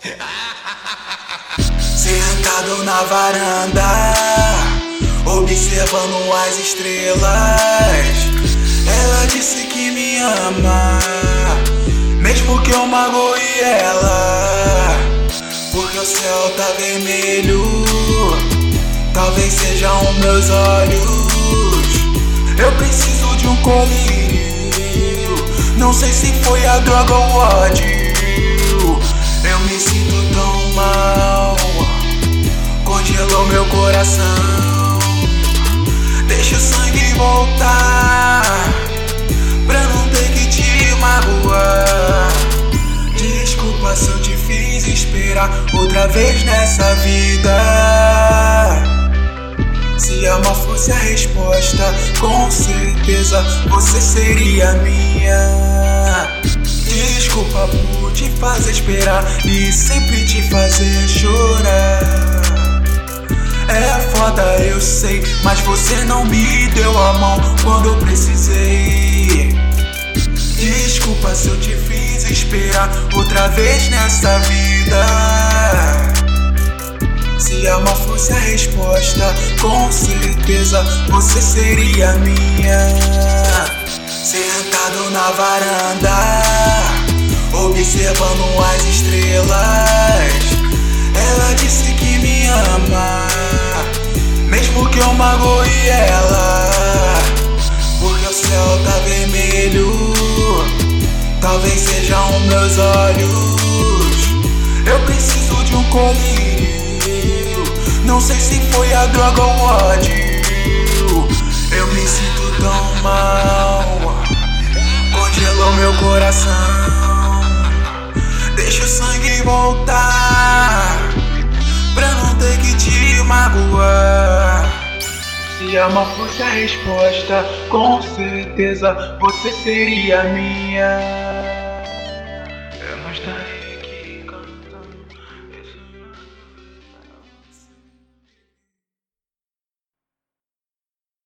Sentado na varanda, observando as estrelas. Ela disse que me ama, mesmo que eu magoe ela. Porque o céu tá vermelho, talvez sejam meus olhos. Eu preciso de um colírio, não sei se foi a droga ou o ódio. Eu me sinto tão mal, congelou meu coração. Deixa o sangue voltar, pra não ter que te magoar. Desculpa se eu te fiz esperar outra vez nessa vida. Se amor fosse a resposta, com certeza você seria minha. Desculpa por te fazer esperar e sempre te fazer chorar. É foda, eu sei, mas você não me deu a mão quando eu precisei. Desculpa se eu te fiz esperar outra vez nessa vida. Se amor fosse a resposta, com certeza você seria minha. Sentado na varanda, observando as estrelas. Ela disse que me ama, mesmo que eu magoe ela. Porque o céu tá vermelho, talvez sejam meus olhos. Eu preciso de um colírio, não sei se foi a droga ou o ódio. Eu me sinto tão mal, congelou meu coração. Deixa o sangue voltar, pra não ter que te magoar. Se amor fosse a resposta, com certeza você seria minha. Eu não estaria